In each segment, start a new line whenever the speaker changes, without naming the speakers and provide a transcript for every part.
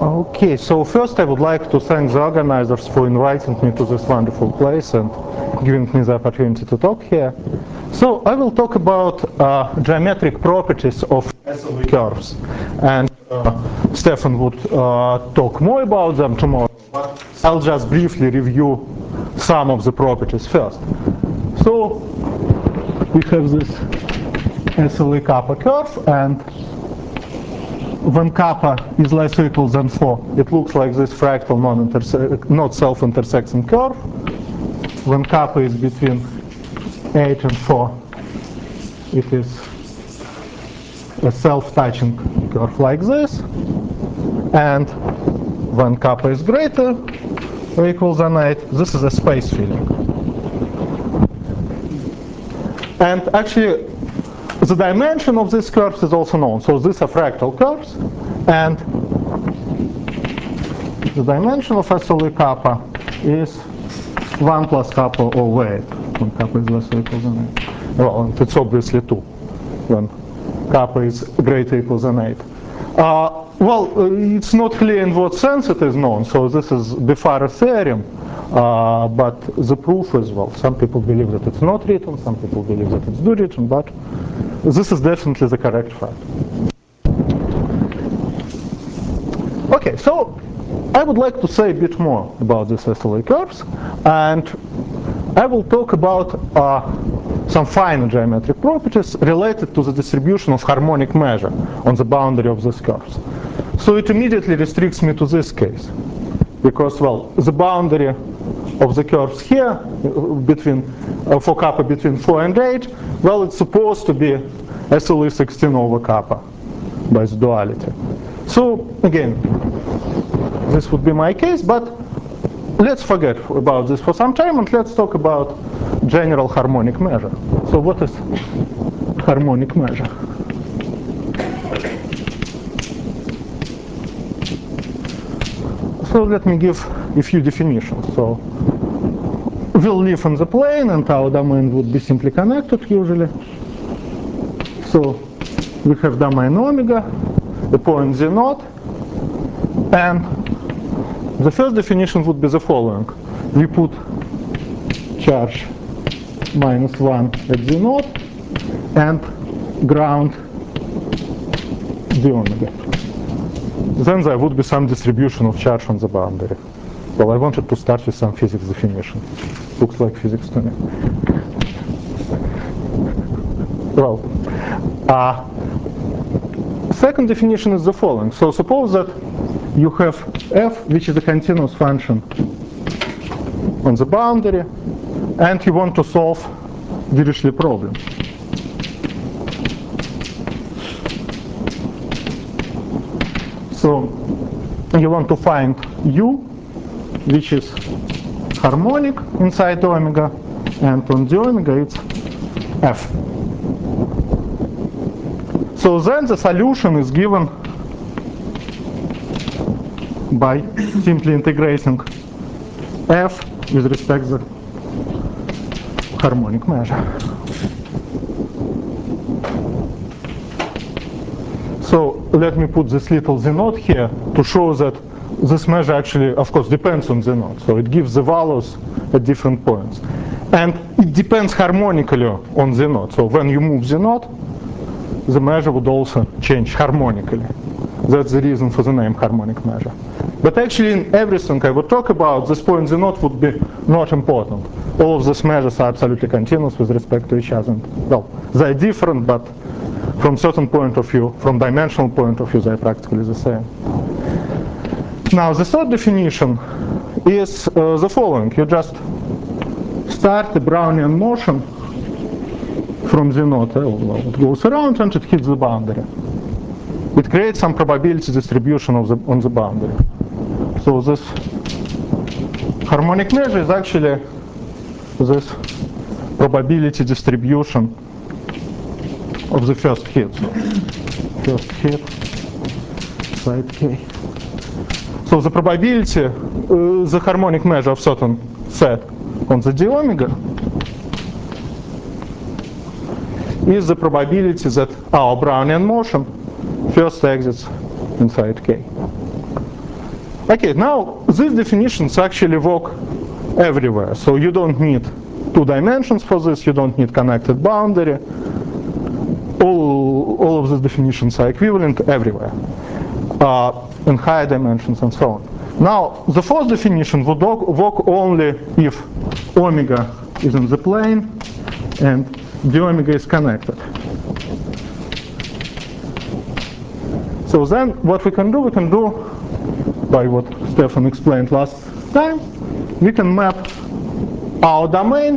Okay, so first I would like to thank the organizers for inviting me to this wonderful place and giving me the opportunity to talk here. So I will talk about geometric properties of SLE curves, and Stefan would talk more about them tomorrow, but I'll just briefly review some of the properties first. So we have this SLE kappa curve, and when kappa is less or equal than 4, it looks like this fractal not self-intersecting curve. When kappa is between 8 and 4, it is a self-touching curve like this. And when kappa is greater or equal than 8, this is a space filling. And actually, the dimension of these curves is also known. So these are fractal curves, and the dimension of SLE kappa is 1 plus kappa over 8, when kappa is less or equal than 8. Well, and it's obviously 2, when kappa is greater or equal than 8. Well, it's not clear in what sense it is known, so this is de Farre theorem, but the proof is, well, some people believe that it's not written, some people believe that it's do written, but this is definitely the correct fact. Okay, so I would like to say a bit more about these SLE curves, and I will talk about some finer geometric properties related to the distribution of harmonic measure on the boundary of these curves. So it immediately restricts me to this case, because, well, the boundary of the curves here for kappa between 4 and 8, well, it's supposed to be SLE 16 over kappa by the duality. So again, this would be my case, but let's forget about this for some time and let's talk about general harmonic measure. So what is harmonic measure? So let me give a few definitions. So we'll live in the plane and our domain would be simply connected usually. So we have domain omega, the point z0, and the first definition would be the following. We put charge -1 at z0 and ground d omega. Then there would be some distribution of charge on the boundary. Well, I wanted to start with some physics definition. Looks like physics to me. Well, second definition is the following. So suppose that you have f, which is a continuous function on the boundary, and you want to solve Dirichlet problem. So you want to find u, which is harmonic inside omega, and on d omega it's f. So then the solution is given by simply integrating f with respect to the harmonic measure. So let me put this little z0 here to show that this measure actually, of course, depends on z0. So it gives the values at different points. And it depends harmonically on z0. So when you move z0, the measure would also change harmonically. That's the reason for the name harmonic measure. But actually in everything I would talk about, this point z0 would be not important. All of these measures are absolutely continuous with respect to each other. Well, they're different, but from certain point of view, from dimensional point of view, they're practically the same. Now the third definition is the following. You just start the Brownian motion from z0, well, it goes around and it hits the boundary. It creates some probability distribution on the boundary. So this harmonic measure is actually this probability distribution of the first hit. So first hit, side k. So the probability, the harmonic measure of certain set on the d omega is the probability that our Brownian motion first exits inside k. Okay, now these definitions actually work everywhere. So you don't need two dimensions for this, you don't need connected boundary. All of these definitions are equivalent everywhere, in higher dimensions and so on. Now, the fourth definition would work only if omega is in the plane and d omega is connected. So then what we can do by what Stefan explained last time, we can map our domain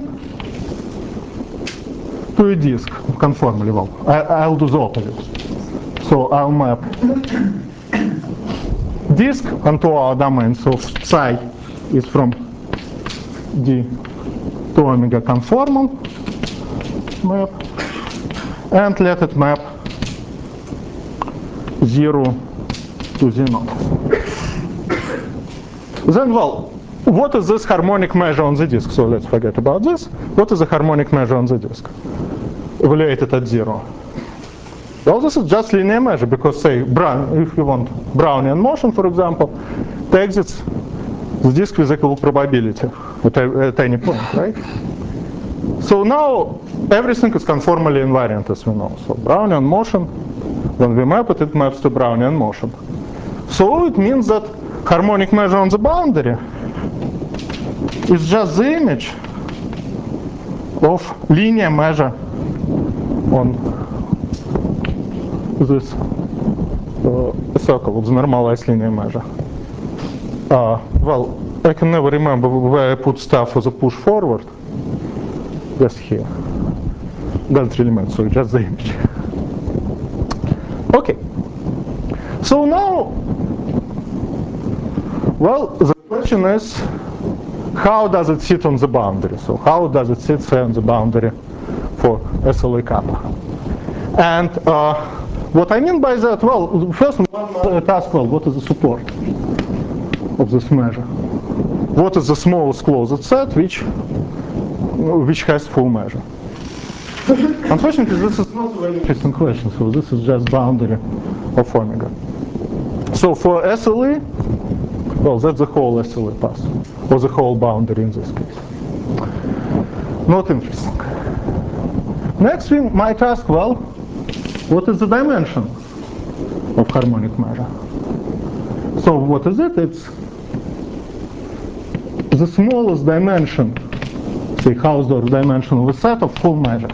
to a disk conformally. Well, I'll do the opposite. So I'll map disk onto our domain. So psi is from d to omega conformal map, and let it map 0 to z0. Then, well, what is this harmonic measure on the disk? So let's forget about this. What is the harmonic measure on the disk evaluated at 0? Well, this is just linear measure, because say, if you want Brownian motion, for example, it exits the disk with equal probability at any point, right? So now everything is conformally invariant, as we know. So Brownian motion, when we map it, it maps to Brownian motion. So it means that harmonic measure on the boundary is just the image of linear measure on this circle of the normalized linear measure. Well, I can never remember where I put stuff for the push forward. Just here. Doesn't really matter, so just the image. Okay. So now, well, the question is, how does it sit on the boundary? So how does it sit, say, on the boundary for SLA kappa? And what I mean by that, well, first one task, well, what is the support of this measure? What is the smallest closed set which has full measure? Unfortunately, this is not a very interesting question, so this is just boundary of omega. So for SLE, well, that's the whole SLE path, or the whole boundary in this case. Not interesting. Next we might ask, well, what is the dimension of harmonic measure? So what is it? It's the smallest dimension, say Hausdorff dimension of a set of full measure.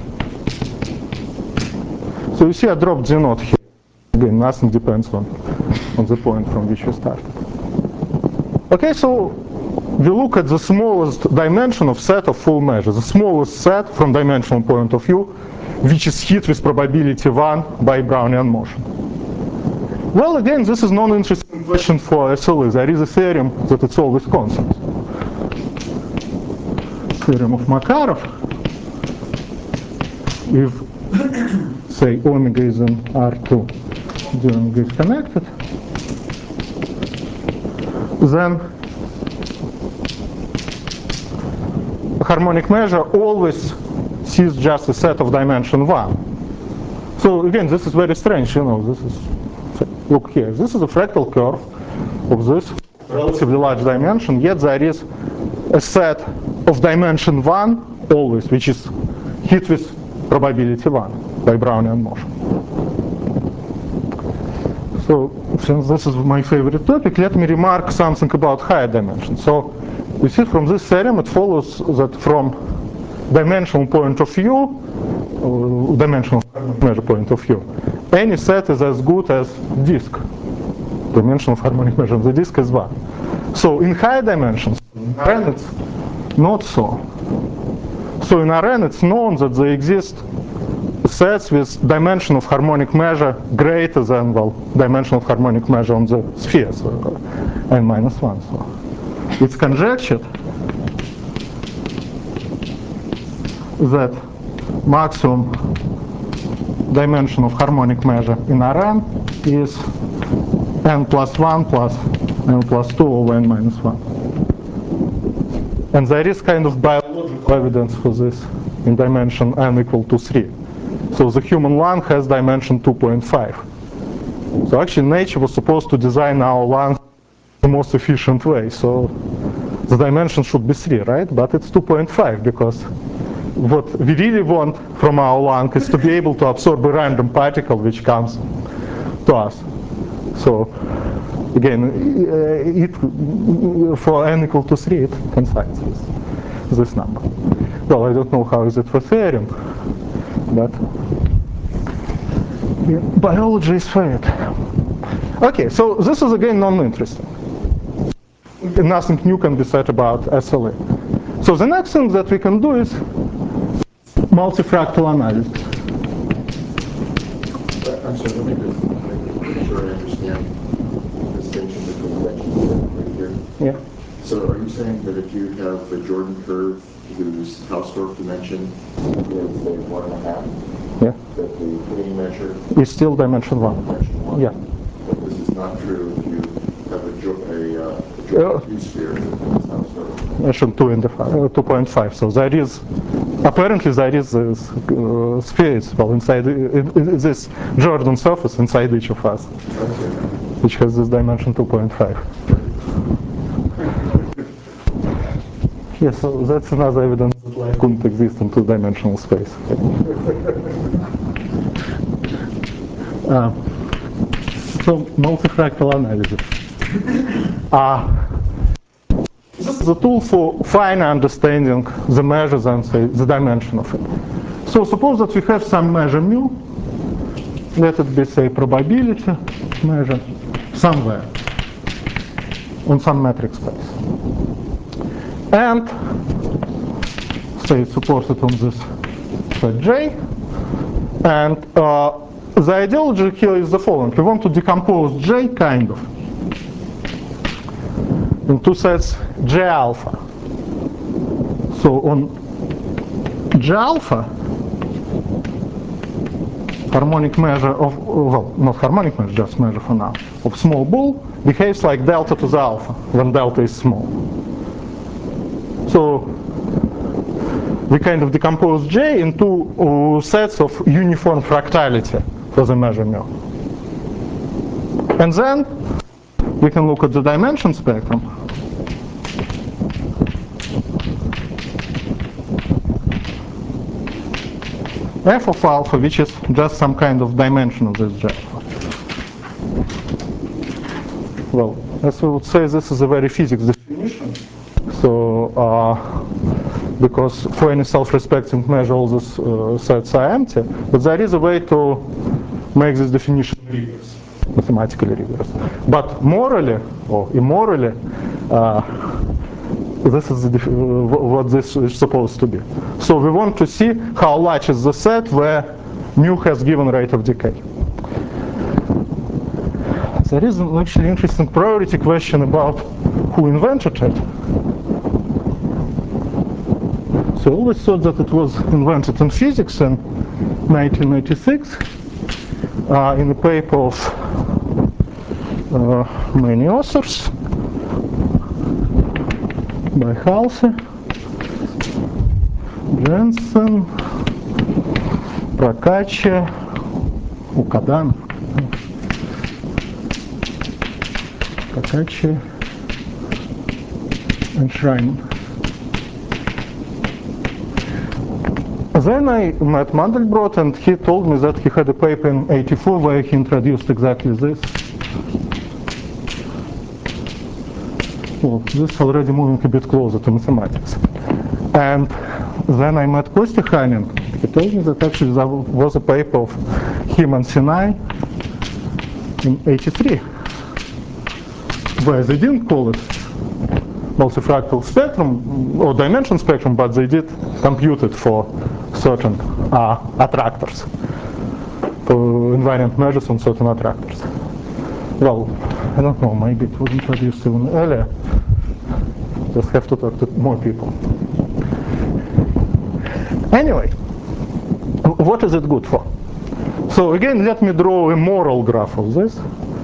So you see I dropped the knot here. Again, nothing depends on the point from which we started. Okay, so we look at the smallest dimension of set of full measure, the smallest set from dimensional point of view, which is hit with probability 1 by Brownian motion. Well, again, this is not an interesting question for SLE. There is a theorem that it's always constant. Theorem of Makarov. If, say, omega is in R2, the omega is connected, then harmonic measure always sees just a set of dimension 1. So again, this is very strange, you know, this is, look here, this is a fractal curve of this relatively large dimension, yet there is a set of dimension 1 always, which is hit with probability 1 by Brownian motion. So since this is my favorite topic, let me remark something about higher dimensions. So you see from this theorem it follows that from dimensional point of view, dimensional measure point of view, any set is as good as disk. Dimensional harmonic measure of the disk is 1. So in higher dimensions, in Rn it's not so. So in Rn it's known that there exist sets with dimension of harmonic measure greater than, well, dimension of harmonic measure on the sphere, so n minus 1. So it's conjectured that maximum dimension of harmonic measure in Rn is n plus 1 plus n plus 2 over n minus 1. And there is kind of biological evidence for this in dimension n equal to 3. So the human lung has dimension 2.5. So actually nature was supposed to design our lung the most efficient way. So the dimension should be 3, right? But it's 2.5 because what we really want from our lung is to be able to absorb a random particle which comes to us. So again, for n equal to 3, it coincides with this number. Well, I don't know how is it for Ethereum, but biology is for it. Okay, so this is again non-interesting. Nothing new can be said about SLA. So the next thing that we can do is multifractal analysis.
I'm sorry, let me just make sure I understand the distinction between dimensions right here.
Yeah.
So are you saying that if you have a Jordan curve whose Hausdorff dimension is say 1.5,
Yeah.
that the mean measure
It's still dimension 1.
dimension 1?
Yeah.
But this is not true if you have a Jordan two-sphere that is Hausdorff.
Dimension 2 in the 2.5. So there is apparently there is this spheres well inside this Jordan surface inside each of us, which has this dimension 2.5. Yeah, so that's another evidence that life couldn't exist in two-dimensional space. So multifractal analysis. This is a tool for fine understanding the measures and say, the dimension of it. So suppose that we have some measure mu, let it be say probability measure somewhere on some metric space. And say it's supported on this set J. And the ideology here is the following. We want to decompose J kind of in two sets J alpha. So on J alpha, harmonic measure of, well, not harmonic measure, just measure for now, of small ball behaves like delta to the alpha when delta is small. So we kind of decompose J into sets of uniform fractality for the measure mu. And then we can look at the dimension spectrum. F of alpha, which is just some kind of dimension of this J alpha. Well, as we would say, this is a very physics definition. So, because for any self-respecting measure, all these sets are empty, but there is a way to make this definition rigorous, mathematically rigorous. But morally or immorally, this is what this is supposed to be. So we want to see how large is the set where mu has given rate of decay. There is an actually interesting priority question about who invented it. So I always thought that it was invented in physics in 1996 in a paper of many authors by Halse, Jensen, Prakache, Ukadan, Prakache, and Schrein. Then I met Mandelbrot, and he told me that he had a paper in '84 where he introduced exactly this. Well, this is already moving a bit closer to mathematics. And then I met Kostya Hanin. He told me that actually there was a paper of him and Sinai in '83, where they didn't call it multifractal spectrum or dimension spectrum, but they did compute it for certain attractors, for invariant measures on certain attractors. Well, I don't know, maybe it was introduced even earlier. Just have to talk to more people. Anyway, what is it good for? So again, let me draw a moral graph of this.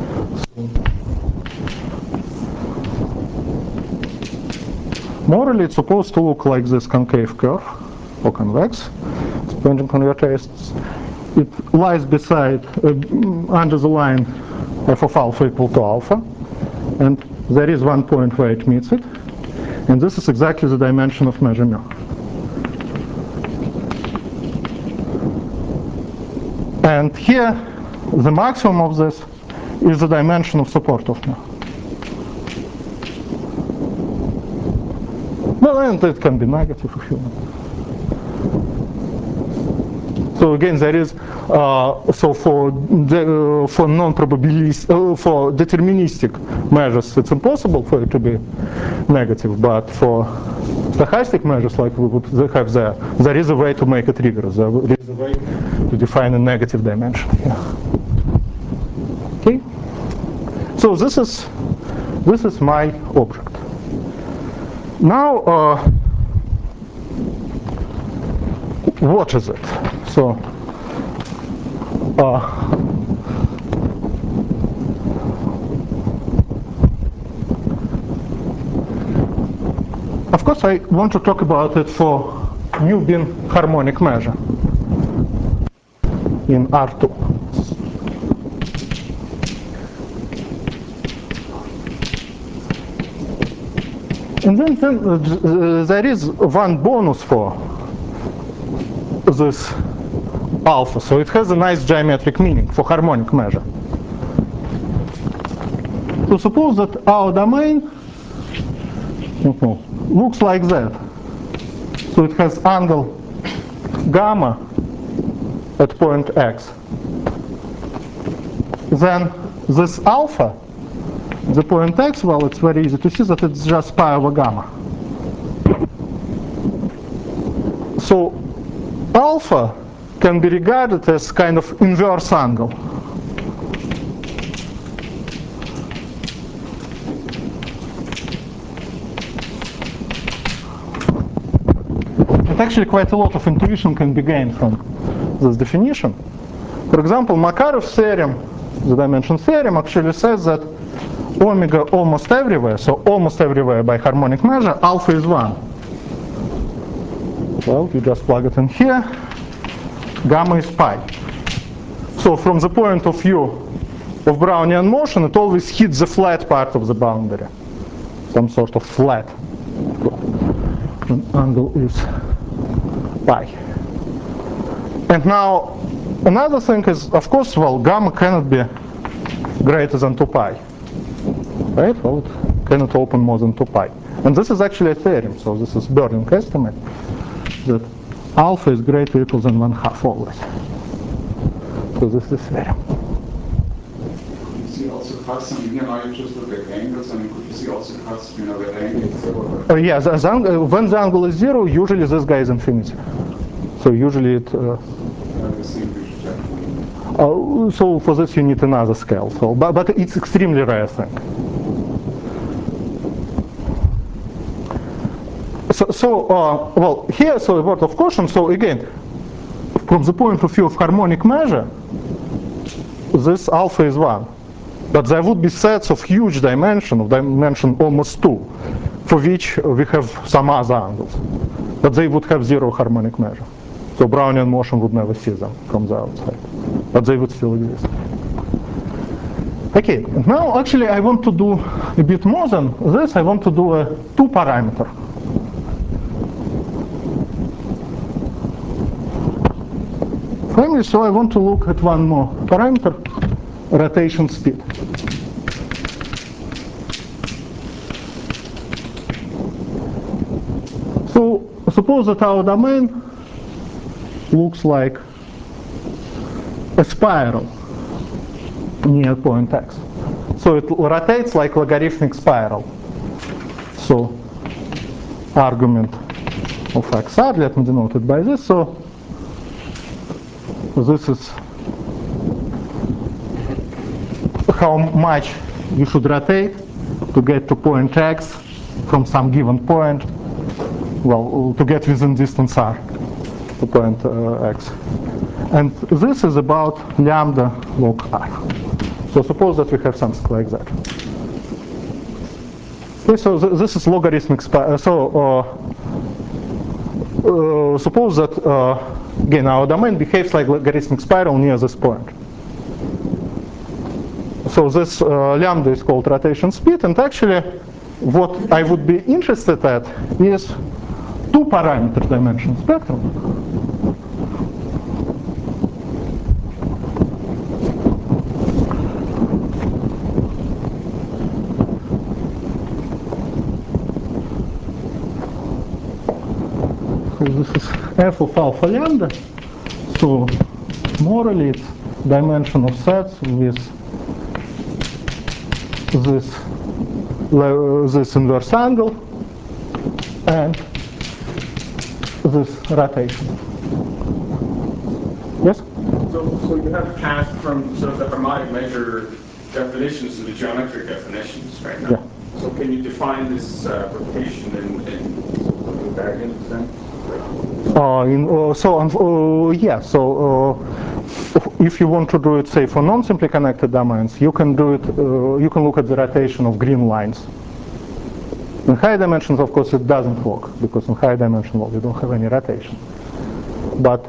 Morally, it's supposed to look like this concave curve, or convex, depending on your tastes. It lies beside, under the line f of alpha equal to alpha, and there is one point where it meets it, and this is exactly the dimension of measure mu. And here, the maximum of this is the dimension of support of mu. Well, and it can be negative if you want. So again, there is so for non-probabilistic, for deterministic measures, it's impossible for it to be negative. But for stochastic measures, like we would have there is a way to make it rigorous. There is a way to define a negative dimension here. Okay. So this is my object. Now, what is it? So, of course, I want to talk about it for Newbin harmonic measure in R2. And then there is one bonus for this alpha, so it has a nice geometric meaning for harmonic measure. So suppose that our domain looks like that. So it has angle gamma at point x. Then this alpha, the point x, well, it's very easy to see that it's just pi over gamma. So alpha can be regarded as kind of inverse angle. And actually quite a lot of intuition can be gained from this definition. For example, Makarov's theorem, the dimension theorem, actually says that omega almost everywhere, so almost everywhere by harmonic measure, alpha is 1. Well, you just plug it in here. Gamma is pi. So from the point of view of Brownian motion, it always hits the flat part of the boundary. Some sort of flat. And angle is pi. And now, another thing is, of course, well, gamma cannot be greater than 2 pi. Right? Well, it cannot open more than 2 pi. And this is actually a theorem, so this is Berling estimate, that alpha is greater or equal than 1/2 always. So this is the theorem.
Could you see also custom, here now you just look at angles, I mean, could you see also custom, that angle is 0?
Yeah, when the angle is 0, usually this guy is infinity. So usually it... so for this you need another scale. So, but it's extremely rare thing. Well, here, so a word of caution. So again, from the point of view of harmonic measure, this alpha is 1. But there would be sets of huge dimension, almost 2, for which we have some other angles. But they would have 0 harmonic measure. So Brownian motion would never see them from the outside. But they would still exist. Okay, now actually I want to do a bit more than this. I want to do a 2-parameter. Family, so I want to look at one more parameter, rotation speed. So suppose that our domain looks like a spiral near point x. So it rotates like logarithmic spiral. So argument of xr, let me denote it by this. So this is how much you should rotate to get to point x from some given point, well, to get within distance r to point x. And this is about lambda log r. So suppose that we have something like that. Okay, so this is logarithmic spiral. Suppose that, again, our domain behaves like logarithmic spiral near this point. So this lambda is called rotation speed, and actually what I would be interested at is two parameter dimension spectrum. So this is f of alpha lambda. So morally it's dimension of sets with this inverse angle and this rotation. Yes?
So you have passed from sort of the harmonic measure definitions to the geometric definitions right now.
Yeah.
So can you define this rotation and variance then?
If you want to do it, say, for non-simply connected domains, you can do it. You can look at the rotation of green lines. In high dimensions, of course, it doesn't work because in high dimension, well, you don't have any rotation. But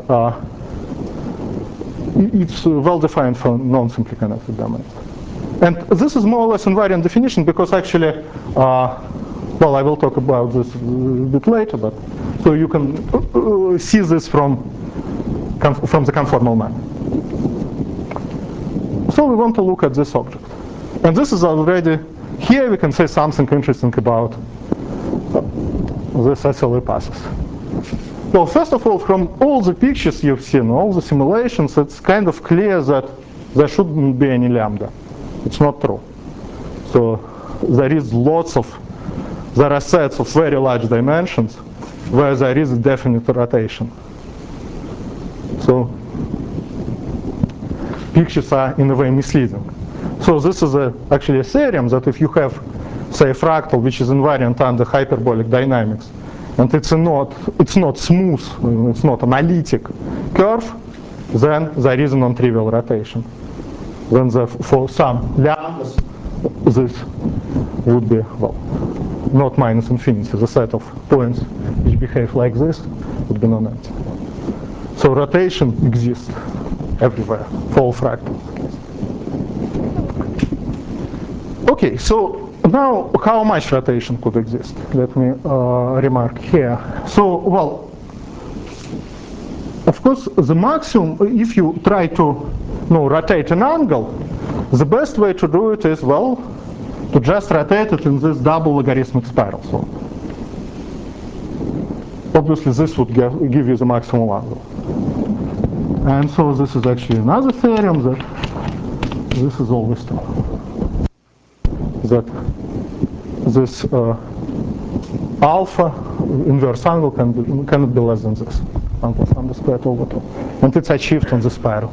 it's well defined for non-simply connected domains. And this is more or less invariant definition because actually, well, I will talk about this a bit later, but so you can see this from the conformal map. So we want to look at this object. And this is already, here we can say something interesting about this SLA passes. Well, first of all, from all the pictures you've seen, all the simulations, it's kind of clear that there shouldn't be any lambda. It's not true. So there are sets of very large dimensions where there is a definite rotation. So pictures are in a way misleading. So this is actually a theorem that if you have, say, a fractal which is invariant under hyperbolic dynamics, and it's not smooth, it's not analytic curve, then there is a non-trivial rotation. Then for some lambdas, this would be, well, not minus infinity. The set of points which behave like this would be non-empty. So rotation exists everywhere for all fractals. Okay, so now how much rotation could exist? Let me remark here. So, well, of course, the maximum, if you try to rotate an angle, the best way to do it is, well, to just rotate it in this double logarithmic spiral. So obviously this would give you the maximal angle. And so this is actually another theorem that this is always true. That this alpha inverse angle cannot be less than this, 1 plus lambda squared over 2. And it's achieved on the spiral.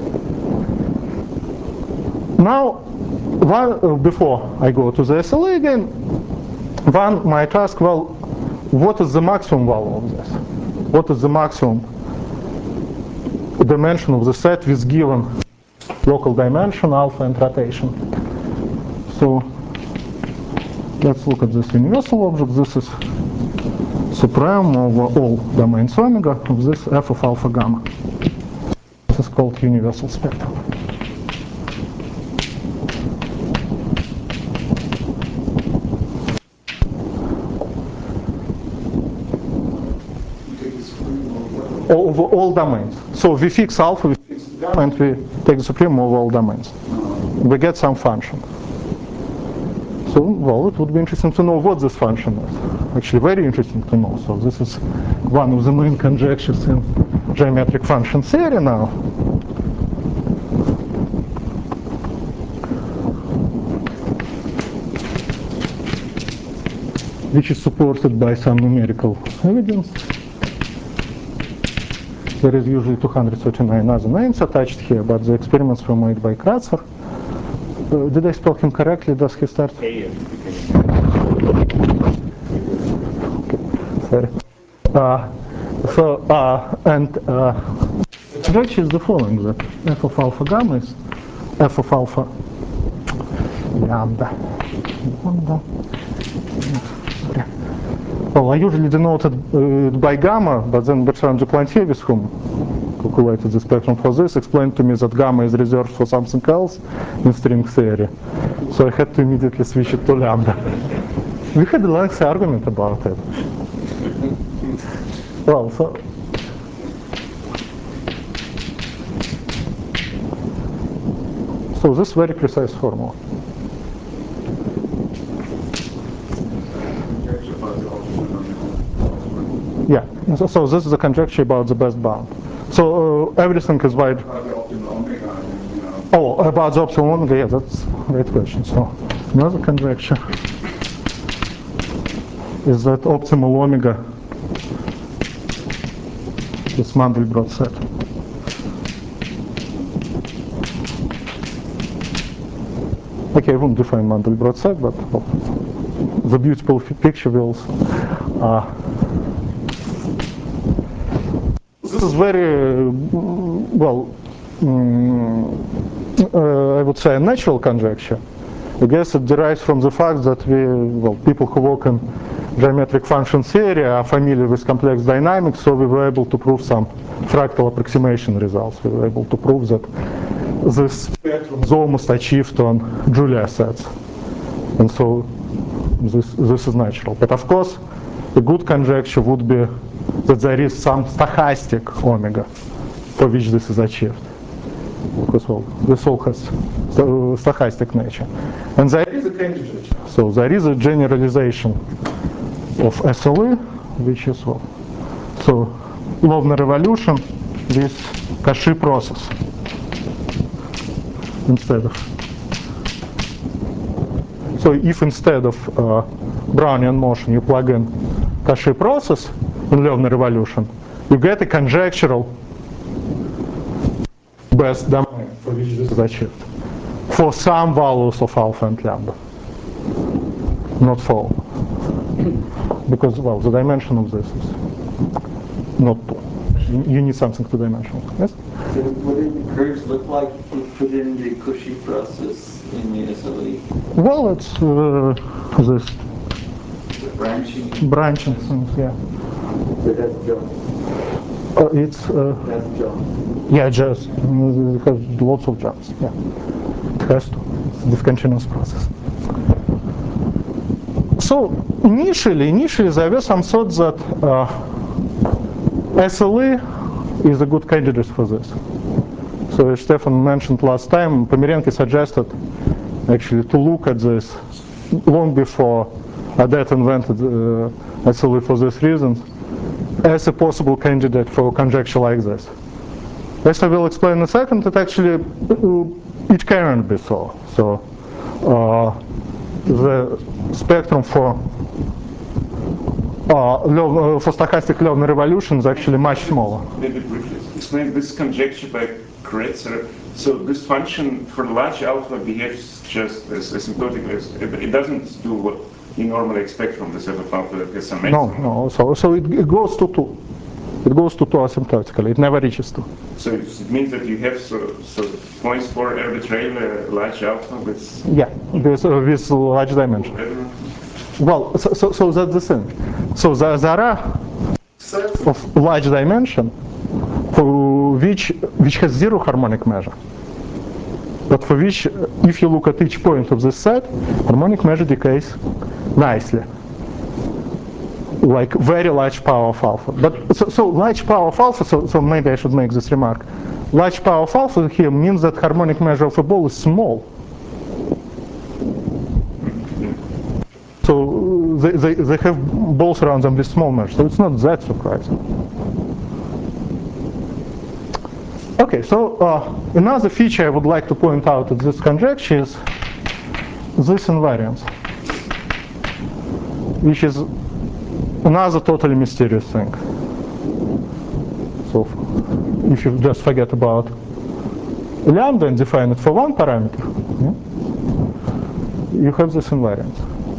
Now, before I go to the SLA again, one might ask, well, what is the maximum value of this? What is the maximum dimension of the set with given local dimension, alpha, and rotation? So let's look at this universal object. This is supreme over all domains omega of this f of alpha gamma. This is called universal spectrum. Over all domains. So we fix alpha, we fix gamma, and we take the supreme over all domains. We get some function. So, well, it would be interesting to know what this function is. Actually, very interesting to know. So this is one of the main conjectures in geometric function theory now. Which is supported by some numerical evidence. There is usually 239 other names attached here, but the experiments were made by Kratzer. Did I spell him correctly? Does he start?
A.
Sorry. The conjecture is the following: that f of alpha gamma is f of alpha lambda. Well, I usually denote it by gamma, but then Bertrand Duplantier, with whom calculated the spectrum for this, explained to me that gamma is reserved for something else in string theory. So I had to immediately switch it to lambda. We had a lengthy argument about it. Well, so this very precise formula. Yeah, so this is a conjecture about the best bound. So everything is wide.
About the optimal omega, you know.
Oh, about the optimal omega, yeah, that's a great question. So another conjecture is that optimal omega is Mandelbrot set. Okay, I won't define Mandelbrot set, but well, the beautiful picture will. This is very, well, I would say a natural conjecture. I guess it derives from the fact that people who work in geometric function theory are familiar with complex dynamics, so we were able to prove some fractal approximation results. We were able to prove that this spectrum is almost achieved on Julia sets. And so this is natural. But of course, a good conjecture would be that there is some stochastic omega for which this is achieved. Because well, this all has stochastic nature. And there is a candidate. So there is a generalization of SLE, which is well, so Lovner revolution with Cauchy process instead of. So if instead of Brownian motion you plug in Cauchy process in Lovner revolution, you get a conjectural best domain for which this is achieved for some values of alpha and lambda, not for all. Because, well, the dimension of this is not 2. You need something to dimensional. Yes?
So what do the curves look like if you put in the Cauchy process in the SLE?
Well, it's this branching things, yeah.
So that's Jones.
It's
That's Jones.
yeah, just it has lots of jumps. Yeah, it has to. It's a discontinuous process. So initially there were some thoughts that SLE is a good candidate for this. So as Stefan mentioned last time, Pomerenke suggested actually to look at this long before Adet invented SLE for these reasons as a possible candidate for a conjecture like this. As I will explain in a second, it actually it can't be so. So the spectrum for stochastic Lovner revolution is actually much smaller.
Maybe briefly explain this conjecture by Kretzer. So this function for large alpha behaves just as asymptotically. It doesn't do what you normally expect from this f of alpha that has some maximum.
No. So it goes to 2. It goes to 2 asymptotically. It never reaches 2.
So it means that you have so points for arbitrarily large alpha with
Yeah, with large dimension. Well, so that's the thing. So there are sets of large dimension for which has 0 harmonic measure. But for which, if you look at each point of this set, harmonic measure decays nicely. Like very large power of alpha. But so large power of alpha, so maybe I should make this remark. Large power of alpha here means that harmonic measure of a ball is small. So they have balls around them with small measures, so it's not that surprising. Okay, so another feature I would like to point out at this conjecture is this invariance, which is another totally mysterious thing. So if you just forget about lambda and define it for one parameter, you have this invariance.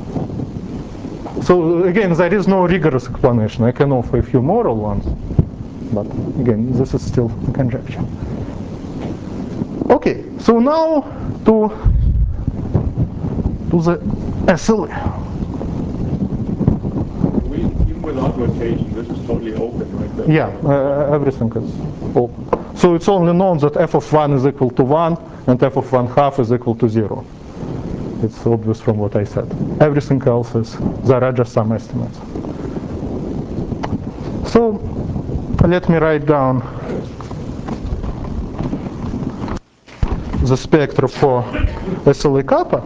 So again, there is no rigorous explanation. I can offer a few moral ones, but again, this is still a conjecture. Okay, so now to the SLE.
Even without rotation, this is totally open, right?
Yeah, everything is open. So it's only known that f of 1 is equal to 1 and f of 1/2 is equal to 0. It's obvious from what I said. Everything else is, there are just some estimates. So let me write down the spectra for SLA kappa.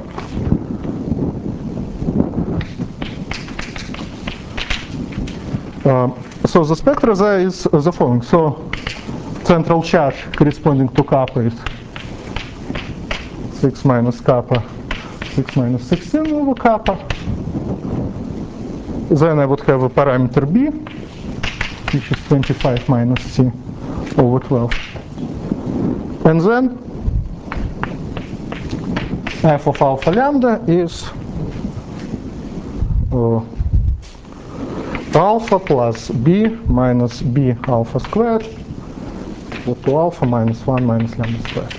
So the spectra there is the following. So central charge corresponding to kappa is 6 minus kappa, 6 minus 16 over kappa. Then I would have a parameter b, which is 25 minus c over 12. And then f of alpha lambda is alpha plus b minus b alpha squared equal to alpha minus 1 minus lambda squared.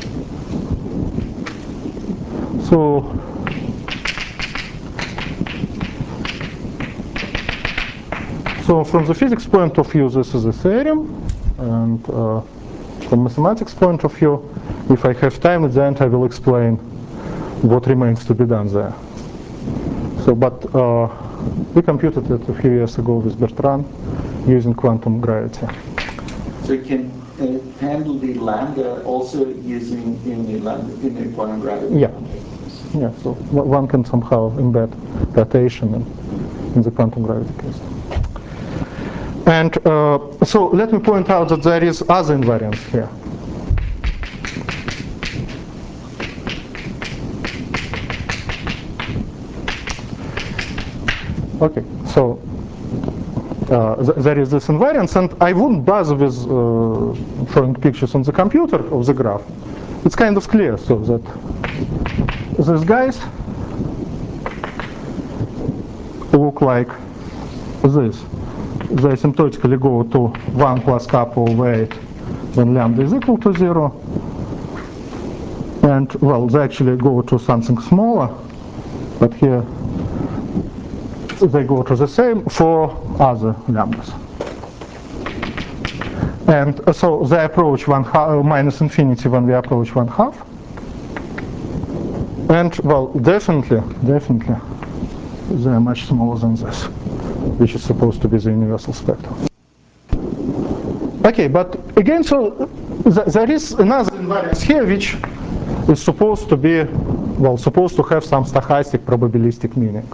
So from the physics point of view, this is a theorem, and from mathematics point of view, if I have time at the end, I will explain what remains to be done there. So, but we computed it a few years ago with Bertrand using quantum gravity.
So you can handle the lambda also using in the quantum gravity?
Yeah. Yeah, so one can somehow embed rotation in the quantum gravity case. And so let me point out that there is other invariance here. Okay, so there is this invariance, and I wouldn't bother with showing pictures on the computer of the graph. It's kind of clear, so that these guys look like this. They asymptotically go to 1 plus kappa over 8 when lambda is equal to 0. And, well, they actually go to something smaller, but here they go to the same for other lambdas. And so they approach minus infinity when we approach 1/2. And, well, definitely, they are much smaller than this, which is supposed to be the universal spectrum. Okay, but again, so there is another invariance here, which is supposed to be, well, supposed to have some stochastic probabilistic meaning.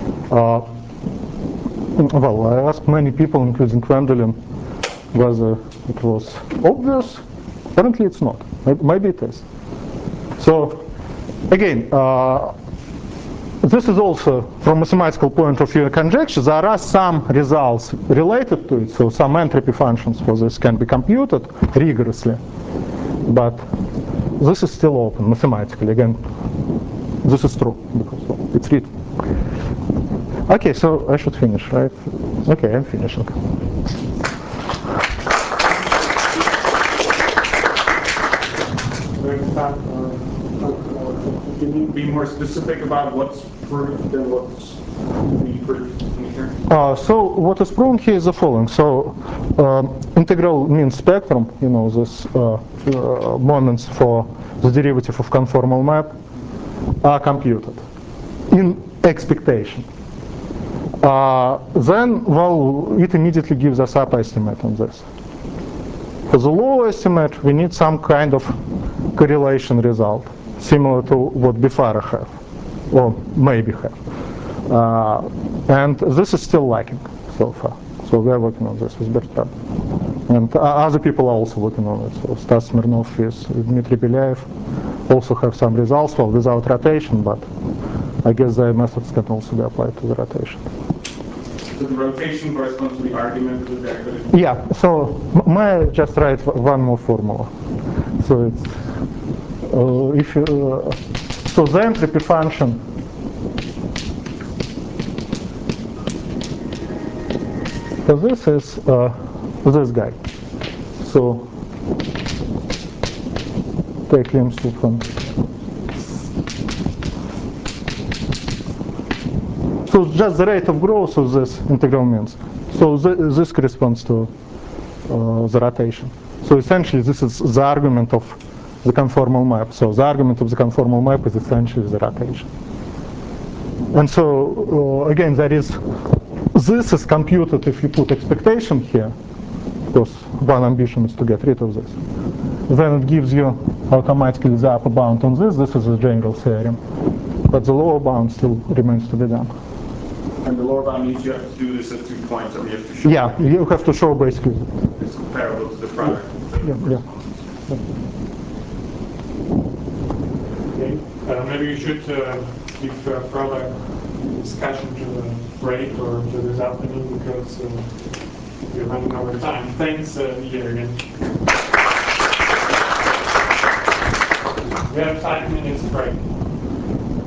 Well, I asked many people, including Gwendolen, whether it was obvious. Apparently it's not. Maybe it is. So, again, this is also, from a mathematical point of view, a conjecture. There are some results related to it, so some entropy functions for this can be computed rigorously. But this is still open mathematically. Again, this is true, because well, it's written. Okay, so I should finish, right? Okay, I'm finishing.
Can you be more specific about what's proved and what's being proved here?
So what is proven here is the following. So integral mean spectrum, you know, this moments for the derivative of conformal map are computed in expectation. Then, well, it immediately gives us up estimate on this. For the low estimate, we need some kind of correlation result, similar to what Bifara have, or maybe have. And this is still lacking so far. So we are working on this with Bertrand. And other people are also working on it. So Stas Smirnov with Dmitry Belyaev also have some results, well, without rotation, but I guess their methods can also be applied to the rotation.
So the rotation corresponds to the argument of the derivative?
Yeah, so may I just write one more formula? So it's, if you, so the entropy function so this is this guy. So take Lim-Supan. So just the rate of growth of this integral means. So this corresponds to the rotation. So essentially, this is the argument of the conformal map. So the argument of the conformal map is essentially the rotation. And so, again, this is computed if you put expectation here, because one ambition is to get rid of this. Then it gives you automatically the upper bound on this. This is the general theorem. But the lower bound still remains to be done.
And the lower bound means you have to do this at 2 points, or you have to show
Yeah, you have to show basically.
it's comparable to the product.
Yeah.
Okay. Maybe you should give further discussion to the break or to this afternoon because we're running over time. Thanks, here again. We have 5 minutes break.